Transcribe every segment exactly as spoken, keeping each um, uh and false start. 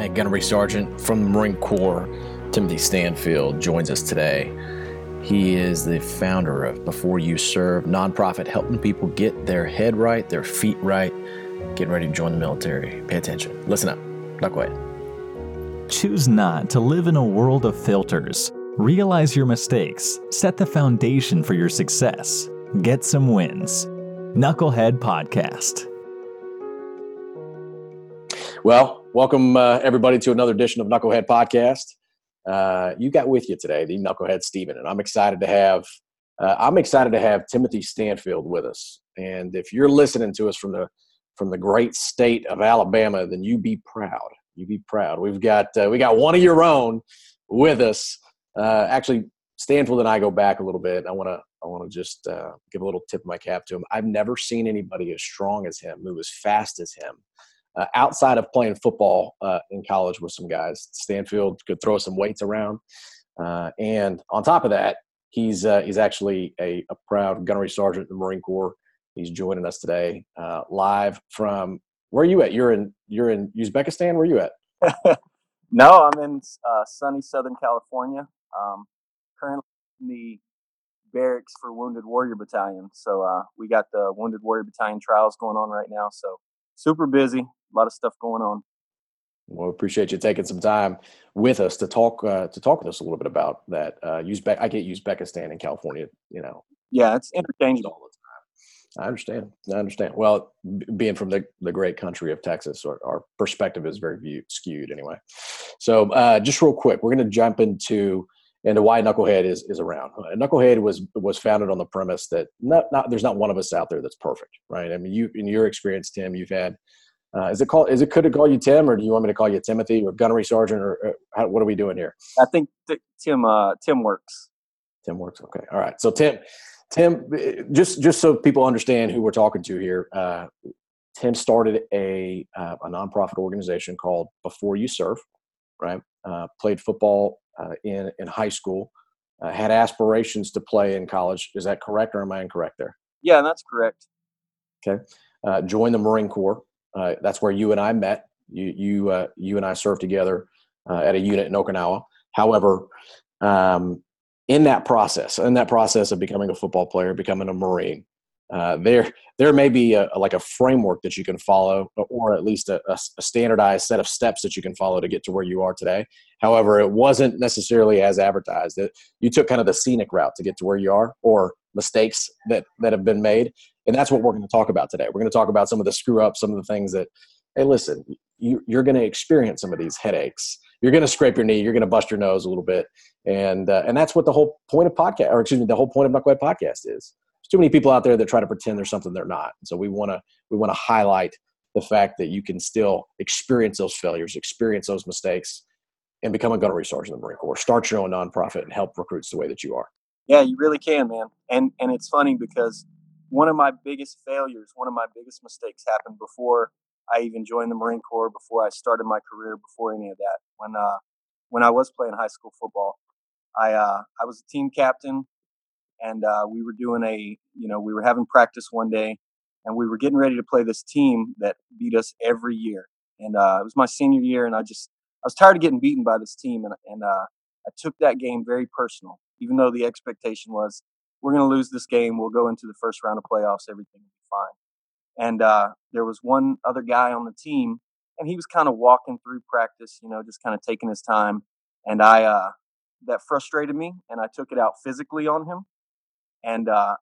A Gunnery Sergeant from the Marine Corps, Timothy Stanfield, joins us today. He is the founder of Before You Serve, nonprofit helping people get their head right, their feet right, getting ready to join the military. Pay attention. Listen up. Knucklehead. Choose not to live in a world of filters. Realize your mistakes. Set the foundation for your success. Get some wins. Knucklehead Podcast. Well, welcome uh, everybody to another edition of Knucklehead Podcast. Uh, you got with you today the Knucklehead Steven, and I'm excited to have uh, I'm excited to have Timothy Stanfield with us. And if you're listening to us from the from the great state of Alabama, then you be proud. You be proud. We've got uh, we got one of your own with us. Uh, actually, Stanfield and I go back a little bit. I want to I want to just uh, give a little tip of my cap to him. I've never seen anybody as strong as him, move as fast as him. Uh, outside of playing football uh, in college with some guys, Stanfield could throw some weights around. Uh, and on top of that, he's uh, he's actually a, a proud gunnery sergeant in the Marine Corps. He's joining us today uh, live from – where are you at? You're in you're in Uzbekistan? Where are you at? No, I'm in uh, sunny Southern California. Um, currently in the barracks for Wounded Warrior Battalion. So uh, we got the Wounded Warrior Battalion trials going on right now. So super busy. A lot of stuff going on. Well, appreciate you taking some time with us to talk uh, to talk with us a little bit about that. Uh, Uzbek, I get Uzbekistan in California, you know. Yeah, it's interchangeable. All the time. I understand. I understand. Well, b- being from the, the great country of Texas, our, our perspective is very view, skewed anyway. So uh, just real quick, we're going to jump into into why Knucklehead is is around. Uh, Knucklehead was was founded on the premise that not, not there's not one of us out there that's perfect, right? I mean, you in your experience, Tim, you've had. Uh, is it called? Is it could it call you Tim, or do you want me to call you Timothy or Gunnery Sergeant, or, or how, what are we doing here? I think th- Tim uh, Tim works. Tim works. Okay. All right. So Tim, Tim, just just so people understand who we're talking to here, uh, Tim started a uh, a nonprofit organization called Before You Serve. Right. Uh, played football uh, in in high school. Uh, had aspirations to play in college. Is that correct, or am I incorrect there? Yeah, that's correct. Okay. Uh, joined the Marine Corps. Uh, that's where you and I met. You, you, uh, you and I served together uh, at a unit in Okinawa. However, um, in that process, in that process of becoming a football player, becoming a Marine, uh, there, there may be a, like a framework that you can follow, or at least a, a standardized set of steps that you can follow to get to where you are today. However, it wasn't necessarily as advertised. That you took kind of the scenic route to get to where you are, or mistakes that that have been made. And that's what we're going to talk about today. We're going to talk about some of the screw ups, some of the things that, hey, listen, you, you're going to experience some of these headaches. You're going to scrape your knee. You're going to bust your nose a little bit. And uh, and that's what the whole point of podcast, or excuse me, the whole point of Knucklehead Podcast is. There's too many people out there that try to pretend there's something they're not. And so we want to we want to highlight the fact that you can still experience those failures, experience those mistakes, and become a gunnery sergeant in the Marine Corps. Start your own nonprofit and help recruits the way that you are. Yeah, you really can, man. And and it's funny because one of my biggest failures, one of my biggest mistakes happened before I even joined the Marine Corps, before I started my career, before any of that. When uh, when I was playing high school football, I uh, I was a team captain, and uh, we were doing a, you know, we were having practice one day, and we were getting ready to play this team that beat us every year. And uh, it was my senior year, and I just I was tired of getting beaten by this team, and and uh, I took that game very personal, even though the expectation was, we're going to lose this game. We'll go into the first round of playoffs. Everything will be fine. And uh, there was one other guy on the team, and he was kind of walking through practice, you know, just kind of taking his time. And I, uh, that frustrated me, and I took it out physically on him. And uh,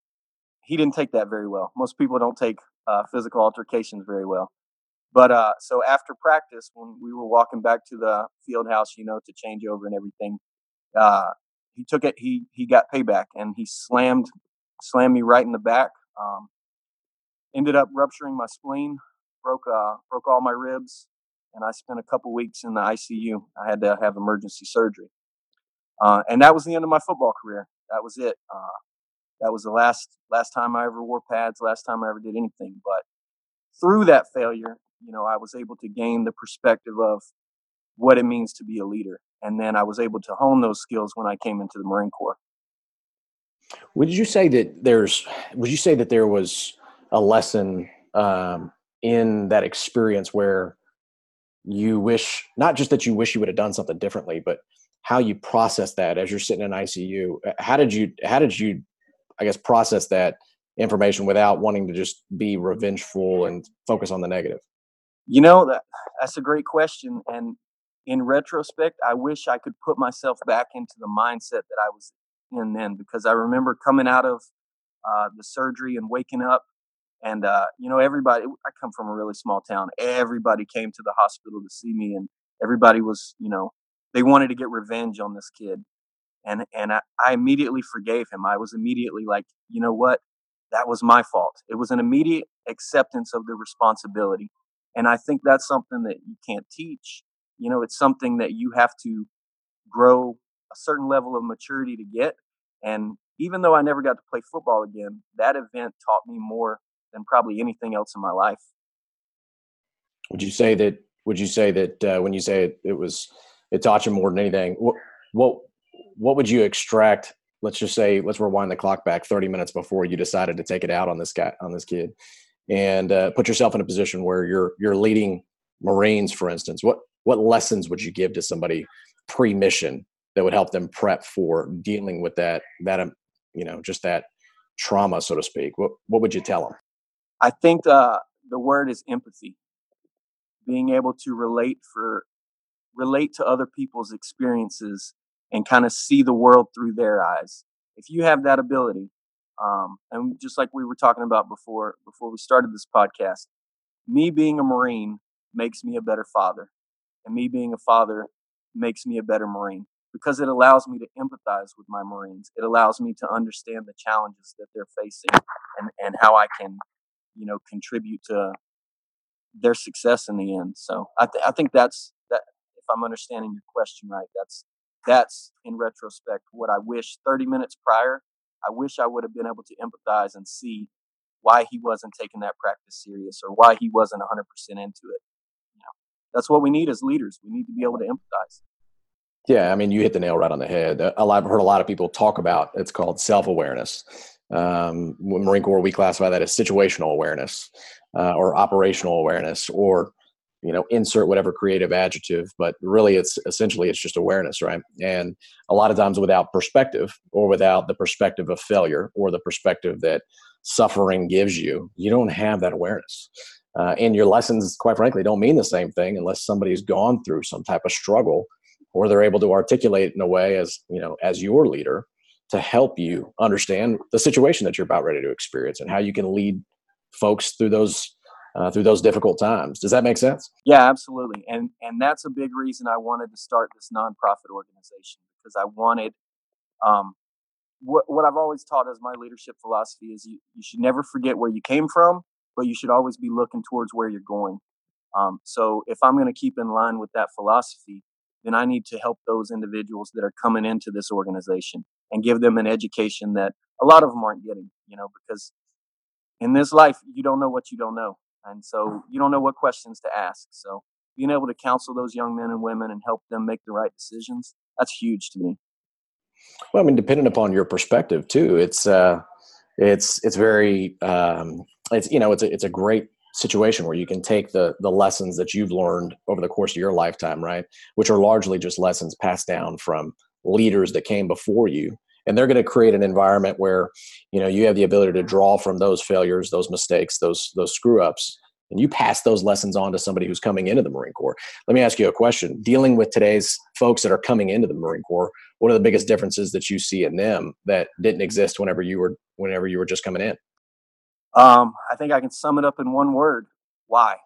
he didn't take that very well. Most people don't take uh, physical altercations very well. But uh, so after practice, when we were walking back to the field house, you know, to change over and everything, uh, he took it, he, he got payback, and he slammed, slammed me right in the back. Um, ended up rupturing my spleen, broke, uh, broke all my ribs. And I spent a couple weeks in the I C U. I had to have emergency surgery. Uh, and that was the end of my football career. That was it. Uh, that was the last, last time I ever wore pads, last time I ever did anything. But through that failure, you know, I was able to gain the perspective of what it means to be a leader. And then I was able to hone those skills when I came into the Marine Corps. Would you say that there's, would you say that there was a lesson um, in that experience where you wish, not just that you wish you would have done something differently, but how you process that as you're sitting in I C U. Uh, How did you, how did you, I guess, process that information without wanting to just be revengeful and focus on the negative? You know, that that's a great question. And in retrospect, I wish I could put myself back into the mindset that I was in then, because I remember coming out of uh, the surgery and waking up. And, uh, you know, everybody, I come from a really small town. Everybody came to the hospital to see me, and everybody was, you know, they wanted to get revenge on this kid. And, and I, I immediately forgave him. I was immediately like, you know what? That was my fault. It was an immediate acceptance of the responsibility. And I think that's something that you can't teach. You know, it's something that you have to grow a certain level of maturity to get. And even though I never got to play football again, that event taught me more than probably anything else in my life. Would you say that, would you say that uh, when you say it, it was, it taught you more than anything, what, what, what would you extract? Let's just say, let's rewind the clock back thirty minutes before you decided to take it out on this guy, on this kid, and uh, put yourself in a position where you're, you're leading Marines, for instance. What, what lessons would you give to somebody pre-mission that would help them prep for dealing with that, that, um, you know, just that trauma, so to speak? What, what would you tell them? I think uh, the word is empathy, being able to relate for relate to other people's experiences and kind of see the world through their eyes. If you have that ability, um, and just like we were talking about before before we started this podcast, me being a Marine makes me a better father, and me being a father makes me a better Marine, because it allows me to empathize with my Marines. It allows me to understand the challenges that they're facing, and, and how I can, you know, contribute to their success in the end. So I, th- I think that's that. If I'm understanding your question right, that's that's in retrospect what I wish thirty minutes prior. I wish I would have been able to empathize and see why he wasn't taking that practice serious, or why he wasn't one hundred percent into it. You know, that's what we need as leaders. We need to be able to empathize. Yeah, I mean, you hit the nail right on the head. Uh, a lot, I've heard a lot of people talk about, it's called self-awareness. Um, when Marine Corps, we classify that as situational awareness, uh, or operational awareness, or, you know, insert whatever creative adjective, but really it's essentially, it's just awareness, right? And a lot of times without perspective, or without the perspective of failure, or the perspective that suffering gives you, you don't have that awareness. Uh, and your lessons, quite frankly, don't mean the same thing unless somebody's gone through some type of struggle, or they're able to articulate in a way, as, you know, as your leader, to help you understand the situation that you're about ready to experience and how you can lead folks through those uh, through those difficult times. Does that make sense? Yeah, absolutely. And and that's a big reason I wanted to start this nonprofit organization, because I wanted, um, what what I've always taught as my leadership philosophy is you, you should never forget where you came from, but you should always be looking towards where you're going. Um, so if I'm going to keep in line with that philosophy, then I need to help those individuals that are coming into this organization and give them an education that a lot of them aren't getting, you know, because in this life, you don't know what you don't know. And so you don't know what questions to ask. So being able to counsel those young men and women and help them make the right decisions, that's huge to me. Well, I mean, depending upon your perspective too, it's uh, it's it's very um, it's you know it's a, it's a great situation where you can take the the lessons that you've learned over the course of your lifetime, right, which are largely just lessons passed down from leaders that came before you, and they're going to create an environment where, you know, you have the ability to draw from those failures, those mistakes, those those screw ups, and you pass those lessons on to somebody who's coming into the Marine Corps. Let me ask you a question. Dealing with today's folks that are coming into the Marine Corps, what are the biggest differences that you see in them that didn't exist whenever you were whenever you were just coming in? Um, I think I can sum it up in one word: why.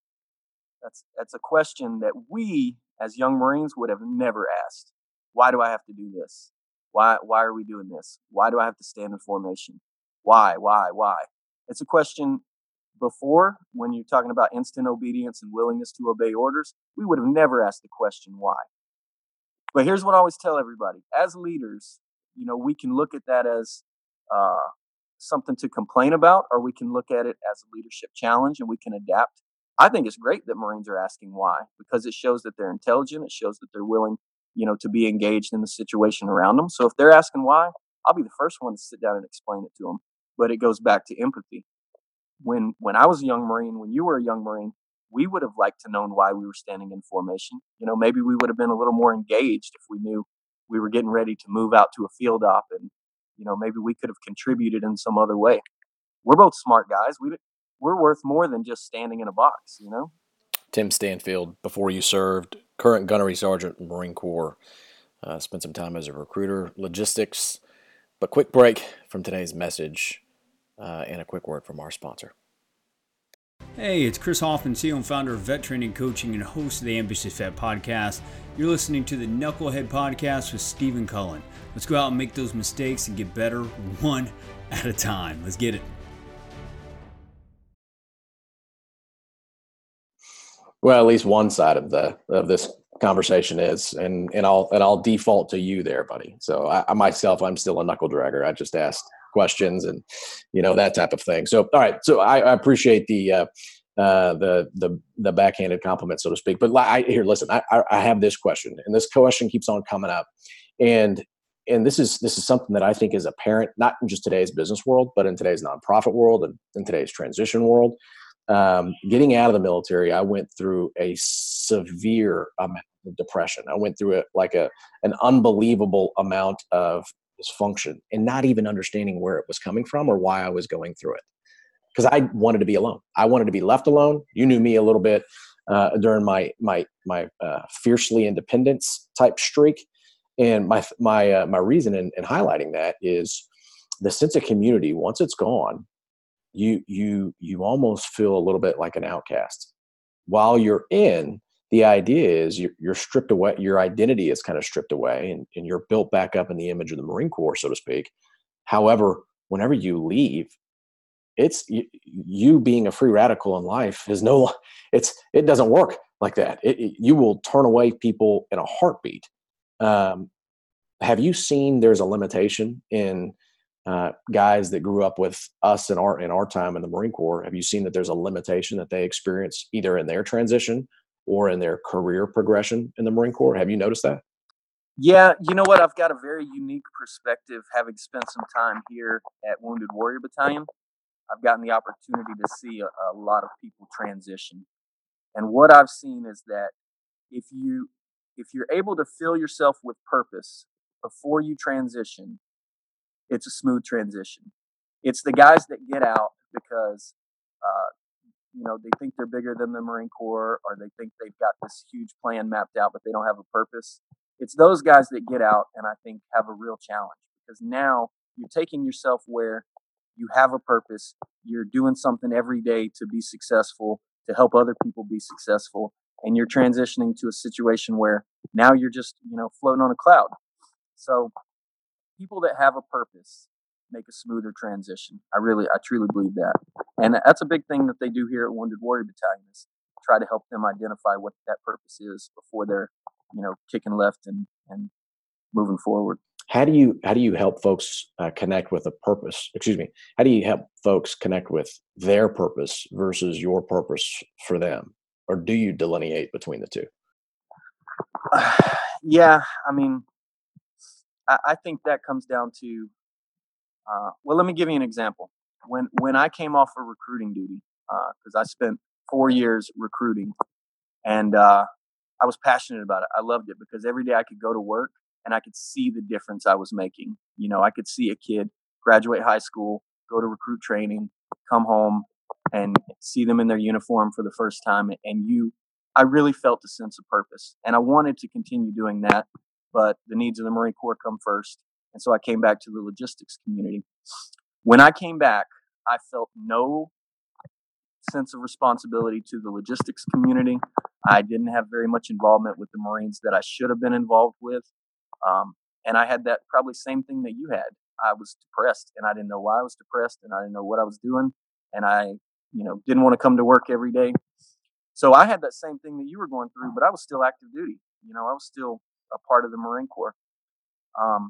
That's that's a question that we as young Marines would have never asked. Why do I have to do this? Why why are we doing this? Why do I have to stand in formation? Why, why, why? It's a question before, when you're talking about instant obedience and willingness to obey orders, we would have never asked the question why. But here's what I always tell everybody. As leaders, you know, we can look at that as uh, something to complain about, or we can look at it as a leadership challenge and we can adapt. I think it's great that Marines are asking why, because it shows that they're intelligent. It shows that they're willing, you know, to be engaged in the situation around them. So if they're asking why, I'll be the first one to sit down and explain it to them. But it goes back to empathy. When when I was a young Marine, when you were a young Marine, we would have liked to known why we were standing in formation. You know, maybe we would have been a little more engaged if we knew we were getting ready to move out to a field op, and, you know, maybe we could have contributed in some other way. We're both smart guys. We, we're worth more than just standing in a box, you know? Tim Stanfield, before you served, current gunnery sergeant, Marine Corps, uh, spent some time as a recruiter, logistics. But quick break from today's message uh, and a quick word from our sponsor. Hey, it's Chris Hoffman, C E O and founder of Vet Training Coaching and host of the Ambitious Vet Podcast. You're listening to the Knucklehead Podcast with Stephen Cullen. Let's go out and make those mistakes and get better one at a time. Let's get it. Well, at least one side of the of this conversation is, and and I'll and I'll default to you there, buddy. So I, I myself, I'm still a knuckle dragger. I just asked questions and, you know, that type of thing. So all right, so I, I appreciate the uh, uh, the the the backhanded compliment, so to speak. But I, here, listen, I I have this question, and this question keeps on coming up, and and this is this is something that I think is apparent not in just today's business world, but in today's nonprofit world and in today's transition world. Um, getting out of the military, I went through a severe amount of depression. I went through it like a an unbelievable amount of dysfunction, and not even understanding where it was coming from or why I was going through it. Because I wanted to be alone. I wanted to be left alone. You knew me a little bit uh, during my my my uh, fiercely independence type streak, and my my uh, my reason in, in highlighting that is the sense of community. Once it's gone, you you you almost feel a little bit like an outcast. While you're in, the idea is you're, you're stripped away, your identity is kind of stripped away, and, and you're built back up in the image of the Marine Corps, so to speak. However, whenever you leave, it's you, you being a free radical in life is no, it's it doesn't work like that. It, it, you will turn away people in a heartbeat. Um, have you seen there's a limitation in Uh, guys that grew up with us in our in our time in the Marine Corps? Have you seen that there's a limitation that they experience either in their transition or in their career progression in the Marine Corps? Have you noticed that? Yeah, you know what? I've got a very unique perspective, having spent some time here at Wounded Warrior Battalion. I've gotten the opportunity to see a, a lot of people transition, and what I've seen is that if you if you're able to fill yourself with purpose before you transition, it's a smooth transition. It's the guys that get out because, uh, you know, they think they're bigger than the Marine Corps, or they think they've got this huge plan mapped out, but they don't have a purpose. It's those guys that get out and I think have a real challenge, because now you're taking yourself where you have a purpose. You're doing something every day to be successful, to help other people be successful. And you're transitioning to a situation where now you're just, you know, floating on a cloud. So people that have a purpose make a smoother transition. I really, I truly believe that. And that's a big thing that they do here at Wounded Warrior Battalion, is try to help them identify what that purpose is before they're, you know, kicking left and, and moving forward. How do you, how do you help folks uh, connect with a purpose? Excuse me. How do you help folks connect with their purpose versus your purpose for them? Or do you delineate between the two? Uh, yeah. I mean, I think that comes down to, uh, well, let me give you an example. When when I came off of recruiting duty, because uh, I spent four years recruiting, and uh, I was passionate about it. I loved it because every day I could go to work and I could see the difference I was making. You know, I could see a kid graduate high school, go to recruit training, come home, and see them in their uniform for the first time. And you, I really felt a sense of purpose, and I wanted to continue doing that. But the needs of the Marine Corps come first. And so I came back to the logistics community. When I came back, I felt no sense of responsibility to the logistics community. I didn't have very much involvement with the Marines that I should have been involved with. Um, and I had that probably same thing that you had. I was depressed, and I didn't know why I was depressed, and I didn't know what I was doing. And I, you know, didn't want to come to work every day. So I had that same thing that you were going through, but I was still active duty. You know, I was still a part of the Marine Corps. Um,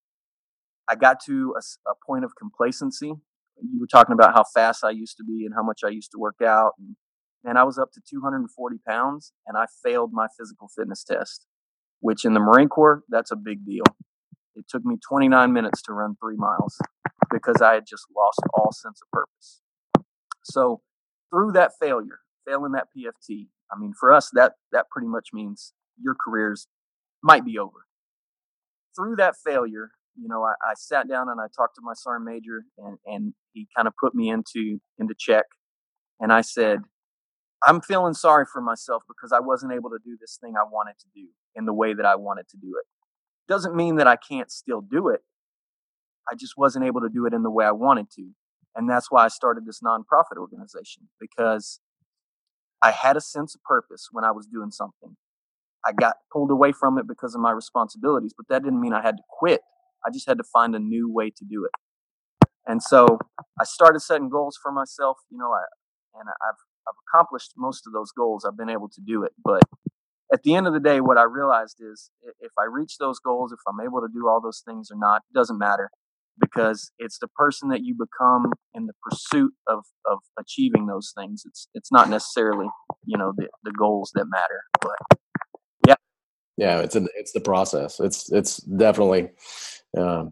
I got to a, a point of complacency. You were talking about how fast I used to be and how much I used to work out. And, and I was up to two hundred forty pounds, and I failed my physical fitness test, which in the Marine Corps, that's a big deal. It took me twenty-nine minutes to run three miles because I had just lost all sense of purpose. So through that failure, failing that P F T. I mean, for us, that that pretty much means your careers might be over. Through that failure, you know, I, I sat down and I talked to my sergeant major, and, and he kind of put me into into check. And I said, I'm feeling sorry for myself because I wasn't able to do this thing I wanted to do in the way that I wanted to do it. Doesn't mean that I can't still do it. I just wasn't able to do it in the way I wanted to. And that's why I started this nonprofit organization, because I had a sense of purpose when I was doing something. I got pulled away from it because of my responsibilities, but that didn't mean I had to quit. I just had to find a new way to do it. And so I started setting goals for myself, you know, I, and I've, I've accomplished most of those goals. I've been able to do it. But at the end of the day, what I realized is if I reach those goals, if I'm able to do all those things or not, it doesn't matter, because it's the person that you become in the pursuit of, of achieving those things. It's, it's not necessarily, you know, the, the goals that matter, but yeah. Yeah. It's, an, it's the process. It's, it's definitely, um,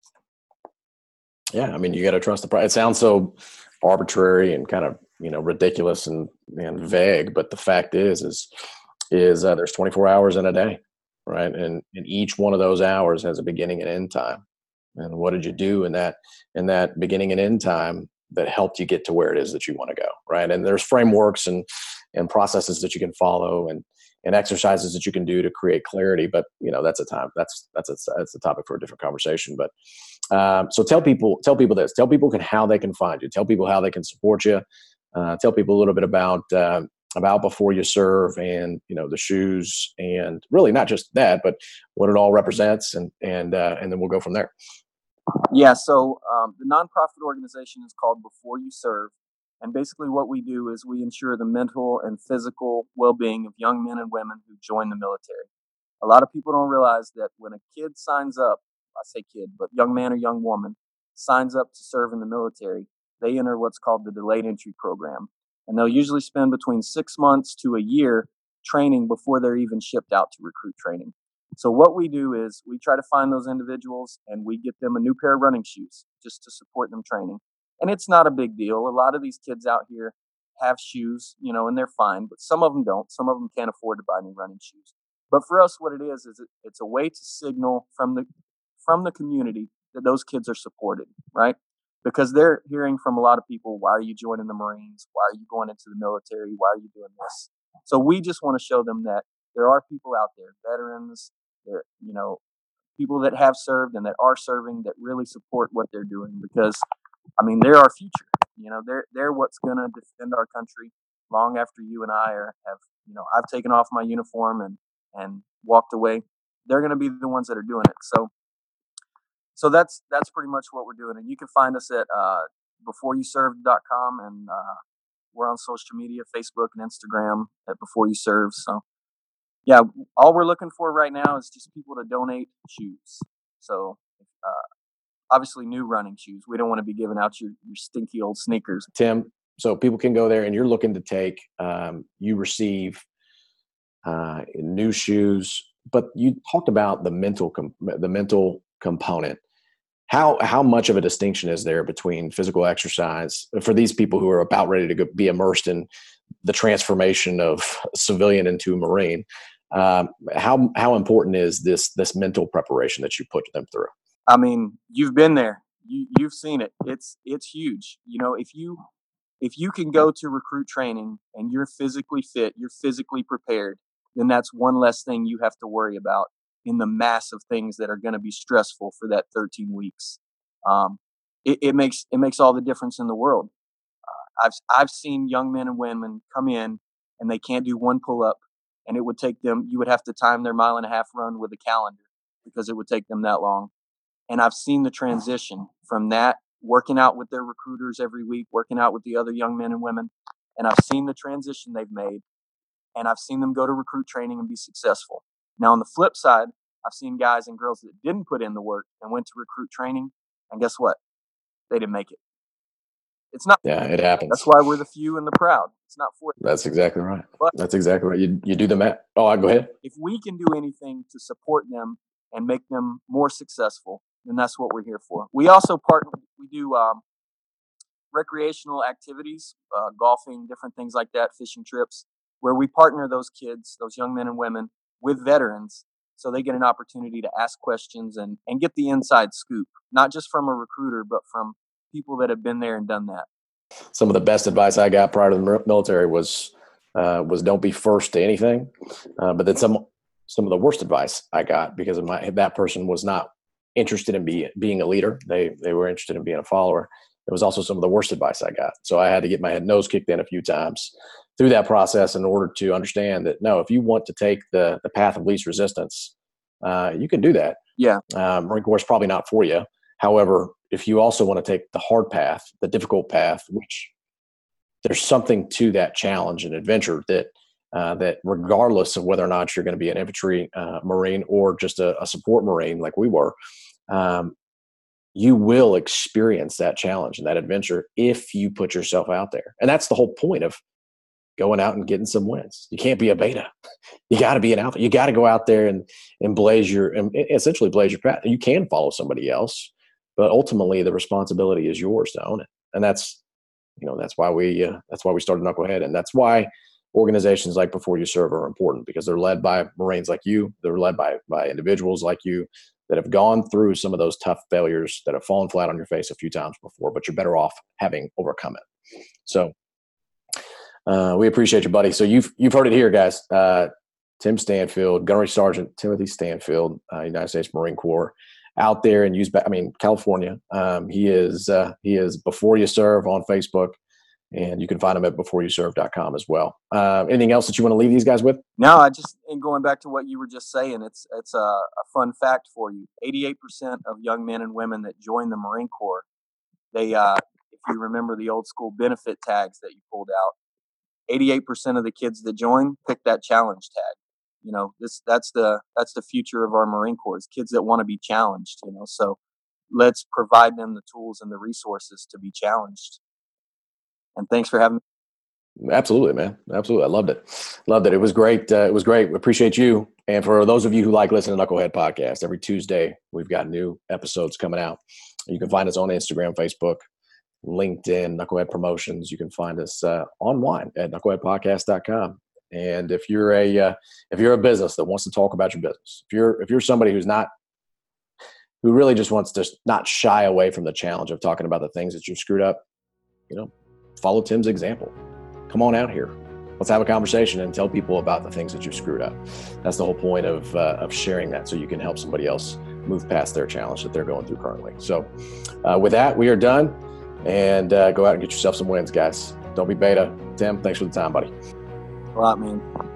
yeah. I mean, you got to trust the process. It sounds so arbitrary and kind of, you know, ridiculous and, and vague, but the fact is, is, is uh, there's twenty-four hours in a day, right? And, and each one of those hours has a beginning and end time. And what did you do in that, in that beginning and end time that helped you get to where it is that you want to go, right? And there's frameworks and, and processes that you can follow and, and exercises that you can do to create clarity. But, you know, that's a time, that's, that's a, that's a topic for a different conversation. But um, so tell people, tell people this, tell people can, how they can find you, tell people how they can support you. Uh, tell people a little bit about, uh, about Before You Serve and, you know, the shoes and really not just that, but what it all represents. And, and, uh, and then we'll go from there. Yeah. So um, the nonprofit organization is called Before You Serve. And basically what we do is we ensure the mental and physical well-being of young men and women who join the military. A lot of people don't realize that when a kid signs up, I say kid, but young man or young woman signs up to serve in the military, they enter what's called the delayed entry program. And they'll usually spend between six months to a year training before they're even shipped out to recruit training. So what we do is we try to find those individuals and we get them a new pair of running shoes just to support them training. And it's not a big deal. A lot of these kids out here have shoes, you know, and they're fine, but some of them don't. Some of them can't afford to buy new running shoes. But for us, what it is, is it, it's a way to signal from the from the community that those kids are supported, right? Because they're hearing from a lot of people, why are you joining the Marines? Why are you going into the military? Why are you doing this? So we just want to show them that there are people out there, veterans, there, you know, people that have served and that are serving that really support what they're doing, because I mean, they're our future. You know, they're they're what's going to defend our country long after you and I are have, you know, I've taken off my uniform and and walked away. They're going to be the ones that are doing it. So so that's that's pretty much what we're doing. And you can find us at uh, before you serve dot com, and uh, we're on social media, Facebook and Instagram at Before You Serve. So yeah, all we're looking for right now is just people to donate shoes. So uh, obviously new running shoes. We don't want to be giving out your, your stinky old sneakers. Tim, so people can go there and you're looking to take, um, you receive uh, new shoes, but you talked about the mental, com- the mental component. How, how much of a distinction is there between physical exercise for these people who are about ready to go, be immersed in the transformation of civilian into Marine? Um, how, how important is this, this mental preparation that you put them through? I mean, you've been there. You you've seen it. It's it's huge. You know, if you if you can go to recruit training and you're physically fit, you're physically prepared, then that's one less thing you have to worry about in the mass of things that are going to be stressful for that thirteen weeks. Um, it, it makes it makes all the difference in the world. Uh, I've I've seen young men and women come in and they can't do one pull up, and it would take them. You would have to time their mile and a half run with a calendar because it would take them that long. And I've seen the transition from that, working out with their recruiters every week, working out with the other young men and women. And I've seen the transition they've made. And I've seen them go to recruit training and be successful. Now, on the flip side, I've seen guys and girls that didn't put in the work and went to recruit training. And guess what? They didn't make it. It's not. Yeah, it happens. That's why we're the few and the proud. It's not for them. That's exactly right. But That's exactly right. You, you do the math. Oh, I go ahead. If we can do anything to support them and make them more successful, then that's what we're here for. We also partner, we do um, recreational activities, uh, golfing, different things like that, fishing trips, where we partner those kids, those young men and women, with veterans, so they get an opportunity to ask questions and, and get the inside scoop, not just from a recruiter, but from people that have been there and done that. Some of the best advice I got prior to the military was uh, was don't be first to anything. Uh, but then some some of the worst advice I got, because of my that person was not interested in be, being a leader. They they were interested in being a follower. It was also some of the worst advice I got. So I had to get my head nose kicked in a few times through that process in order to understand that, no, if you want to take the the path of least resistance, uh, you can do that. Yeah. Um, Marine Corps is probably not for you. However, if you also want to take the hard path, the difficult path, which there's something to that challenge and adventure that uh, that regardless of whether or not you're going to be an infantry uh, Marine or just a, a support Marine like we were, um, you will experience that challenge and that adventure if you put yourself out there. And that's the whole point of going out and getting some wins. You can't be a beta. You got to be an alpha. You got to go out there and, and blaze your, and essentially blaze your path. You can follow somebody else, but ultimately the responsibility is yours to own it. And that's, you know, that's why we, uh, that's why we started Knucklehead. And that's why organizations like Before You Serve are important, because they're led by Marines like you. They're led by, by individuals like you that have gone through some of those tough failures, that have fallen flat on your face a few times before, but you're better off having overcome it. So uh, we appreciate you, buddy. So you've, you've heard it here, guys. Uh, Tim Stanfield, Gunnery Sergeant Timothy Stanfield, uh, United States Marine Corps, out there in use, I mean, California. Um, he is, uh, he is Before You Serve on Facebook, and you can find him at before you serve dot com as well. Uh, anything else that you want to leave these guys with? No, I just, and going back to what you were just saying, it's, it's a, a fun fact for you. eighty-eight percent of young men and women that join the Marine Corps, they, uh, if you remember the old school benefit tags that you pulled out, eighty-eight percent of the kids that join pick that challenge tag. You know, this, that's the, that's the future of our Marine Corps, is kids that want to be challenged, you know, so let's provide them the tools and the resources to be challenged. And thanks for having me. Absolutely, man. Absolutely. I loved it. Loved it. It was great. Uh, it was great. We appreciate you. And for those of you who like listening to Knucklehead Podcast, every Tuesday, we've got new episodes coming out. You can find us on Instagram, Facebook, LinkedIn, Knucklehead Promotions. You can find us uh, online at knucklehead podcast dot com. And if you're a uh, if you're a business that wants to talk about your business, if you're if you're somebody who's not who really just wants to not shy away from the challenge of talking about the things that you've screwed up, you know, follow Tim's example. Come on out here. Let's have a conversation and tell people about the things that you've screwed up. That's the whole point of uh, of sharing that, so you can help somebody else move past their challenge that they're going through currently. So uh, with that, we are done. And uh, go out and get yourself some wins, guys. Don't be beta. Tim, thanks for the time, buddy. A lot, man.